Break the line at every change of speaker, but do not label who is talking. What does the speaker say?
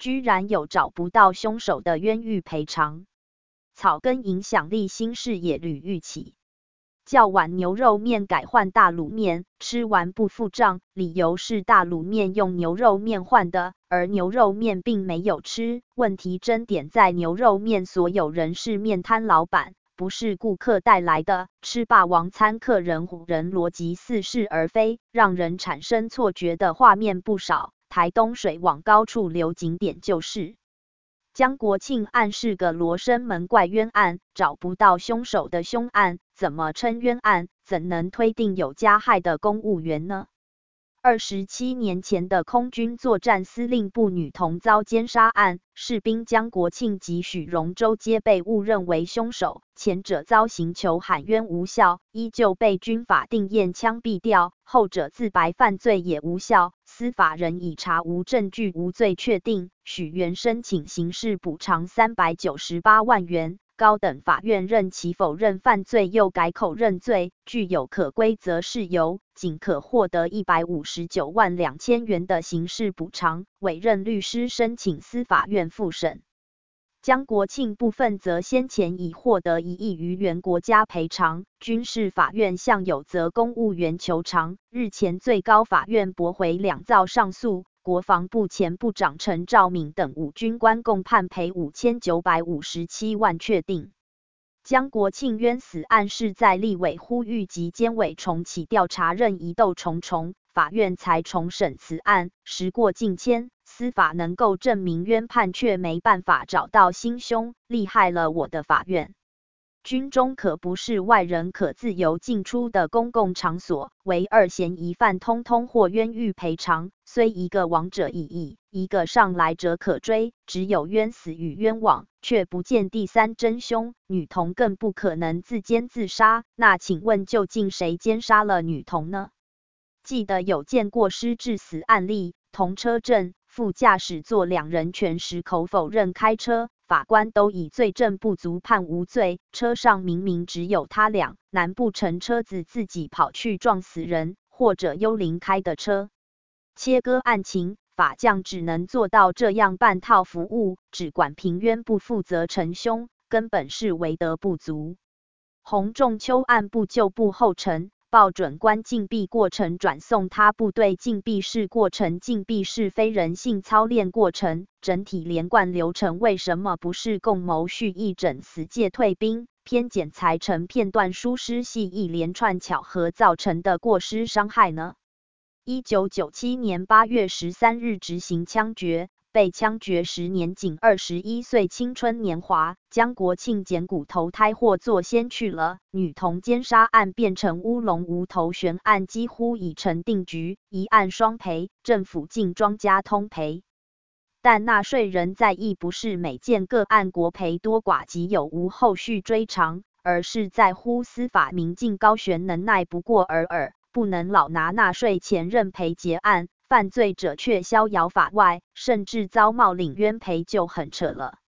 居然有找不到凶手的冤狱赔偿。草根影响力新事也屡遇起。叫碗牛肉面改换大卤面，吃完不付账，理由是大卤面用牛肉面换的，而牛肉面并没有吃。问题真点在牛肉面所有人是面摊老板，不是顾客带来的。吃霸王餐客人唬人逻辑似是而非，让人产生错觉的画面不少。台东水往高处流景点就是江国庆案是个罗生门怪冤案，找不到凶手的凶案，怎么称冤案？怎能推定有加害的公务员呢？27年前的空军作战司令部女童遭奸杀案，士兵江国庆及许荣洲皆被误认为凶手，前者遭刑求喊冤无效，依旧被军法定验枪毙掉；后者自白犯罪也无效，司法人以查无证据无罪确定，许原申请刑事补偿398万元。高等法院任其否认犯罪又改口认罪，具有可归责事由，仅可获得159万2千元的刑事补偿，委任律师申请司法院复审。江国庆部分则先前已获得1亿余元国家赔偿，军事法院向有责公务员求偿，日前最高法院驳回2造上诉。国防部前部长陈兆敏等5军官共判赔5957万确定。江国庆冤死案是在立委呼吁及监委重启调查任疑窦重重，法院才重审此案。时过境迁，司法能够证明冤判却没办法找到心凶，厉害了我的法院。军中可不是外人可自由进出的公共场所，唯2嫌疑犯通通获冤狱赔偿，虽一个亡者已矣，一个上来者可追，只有冤死与冤枉，却不见第三真凶，女童更不可能自奸自杀。那请问究竟谁奸杀了女童呢？记得有见过失致死案例，同车阵副驾驶座2人全矢口否认开车，法官都以罪证不足判无罪，车上明明只有他俩，难不成车子自己跑去撞死人，或者幽灵开的车？切割案情，法将只能做到这样半套服务，只管评冤不负责成凶，根本是为德不足。洪仲丘案不救不后尘，报准官禁闭过程转送他部队禁闭室过程，禁闭室非人性操练过程，整体连贯流程为什么不是共谋蓄意整死借退兵，偏剪裁成片段疏失系一连串巧合造成的过失伤害呢？1997年8月13日执行枪决，被枪决时年仅21岁，青春年华。江国庆捡骨头胎或做先去了，女童奸杀案变成乌龙无头悬案，几乎已成定局，一案双赔，政府净庄家通赔。但纳税人在意不是每件个案国赔多寡及有无后续追偿，而是在乎司法明镜高悬能耐不过尔尔。不能老拿纳税钱认赔结案，犯罪者却逍遥法外，甚至遭冒领冤赔就很扯了。